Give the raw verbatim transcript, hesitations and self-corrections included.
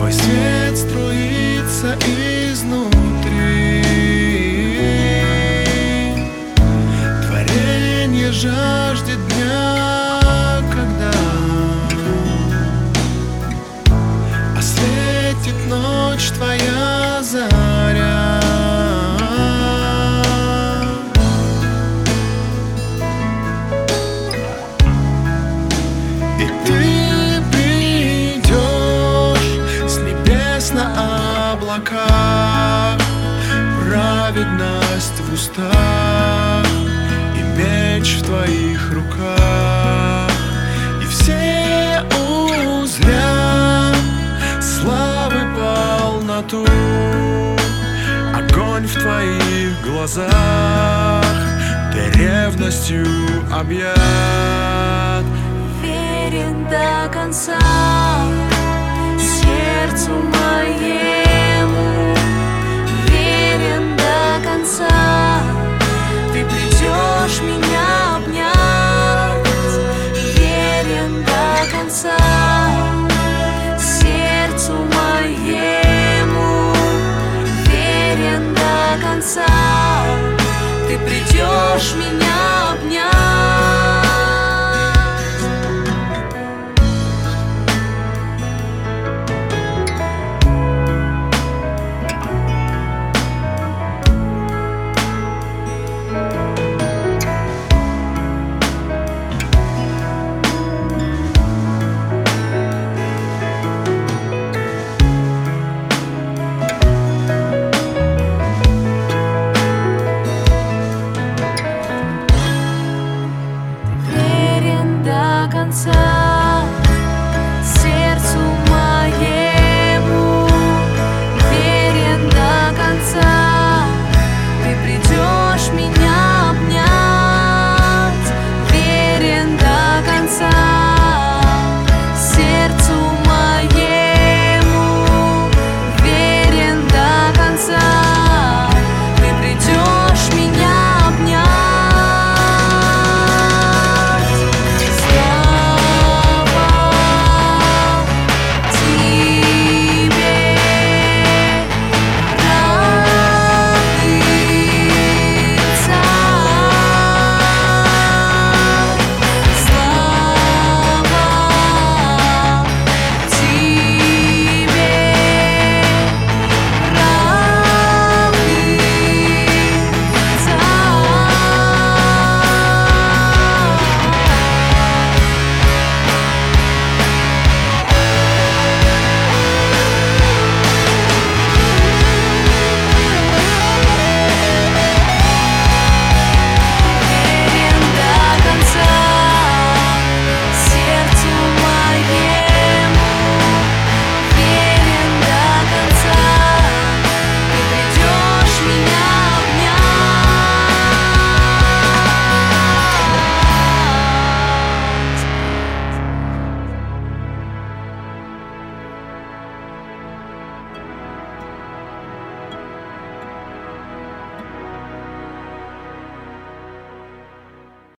Твой свет струится изнутри. Творенье жаждет дня, когда осветит ночь твоя заря. И ты придешь с небес на облаках, праведность в устах и меч в твоих руках. И все узрят славы полноту, огонь в твоих глазах, ты ревностью объят. Верен до конца сердцу моему, верен до конца. Ты придешь меня обнять, верен до конца сердцу моему, верен до конца. Ты придешь меня